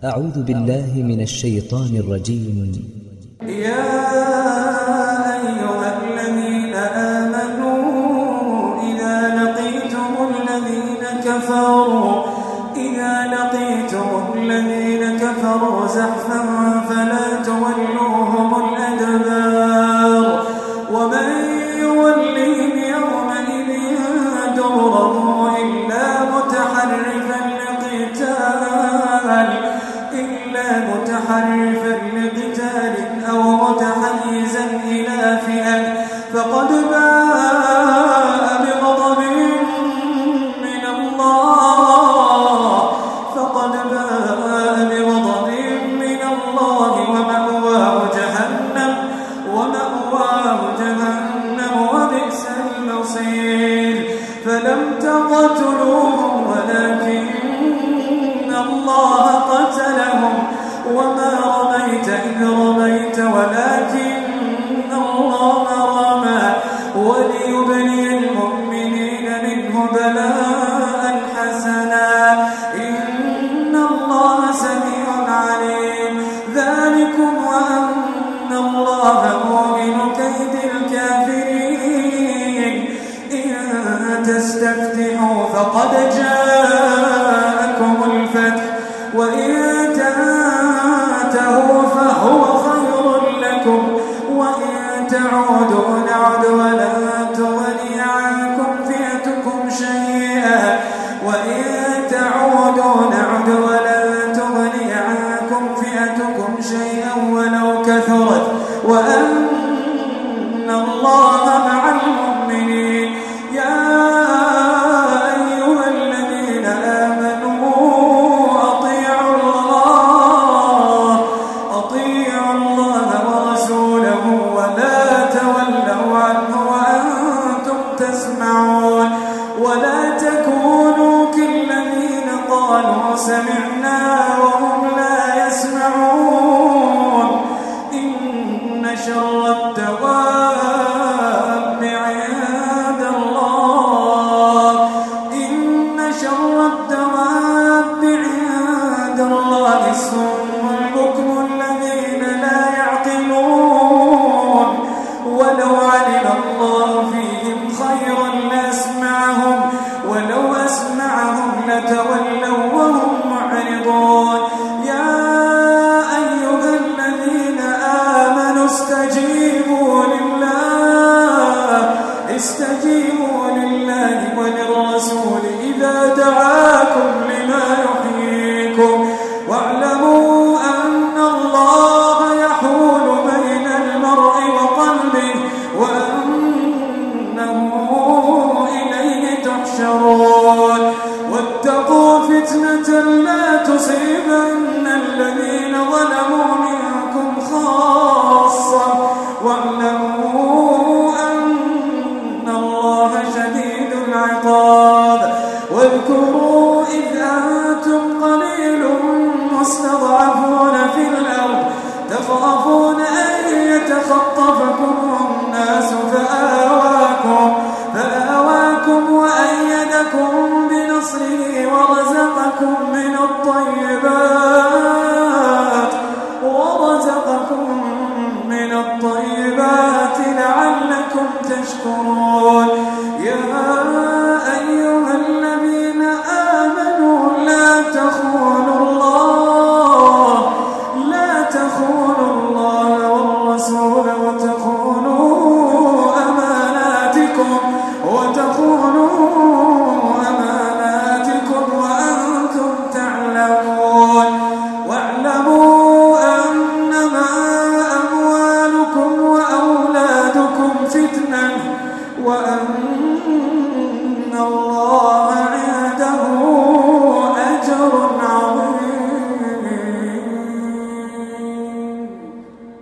أعوذ بالله من الشيطان الرجيم. يا أيها الذين آمنوا إذا لقيتم الذين كفروا زحفا فلا تولوهم الأدبار ومن يولهم يومئذ دبره إلا متحرفا لقتال أو متحيزا إلى فئة فقد باء بغضب من الله ومأواه جهنم وبئس المصير فلم تقتلوهم ولكن الله قتلهم وما رميت إذ رميت ولكن الله رمى وليبلي المؤمنين منه بلاء حسنا إن الله سميع عليم ذلكم وأن الله موهن كيد الكافرين إن تستفتحوا فقد جاءكم الفتح وإن تنتهوا فهو خير لكم وإن تعودوا نعد ولن تغني عنكم فئتكم شيئا ولو كثرت وأن الله مع المؤمنين يا أيها الذين آمنوا أطيعوا الله ورسوله ولا تولوا عنه وأنتم تسمعون ولا تكونوا كالذين قالوا سمعنا وهم لا يسمعون إن شر الدواب عند الله الصم البكم الذين لا يعقلون ولو علم الله فيهم خيرا ولو أسمعهم لتولوا وهم معرضون يا أيها الذين آمنوا استجيبوا لله وللرسول إذا دعاكم لما يحييكم واعلموا أن الله يحول بين المرء وقلبه وأنه إليه تحشرون واتقوا فتنة لا تصيبن الذين ظلموا منكم خاصة واعلموا أن الله شديد العقاب واذكروا إذ أنتم قليل مستضعفون في الأرض تخافون أن يتخطفكم الناس فآواكم وأيدكم بنصره ورزقكم من الطيبات لعلكم تشكرون يا أيها الذين آمنوا لا تخونوا الله والرسول وتخونوا أماناتكم وأنتم تعلمون واعلموا أنما أموالكم وأولادكم فتنة وأن الله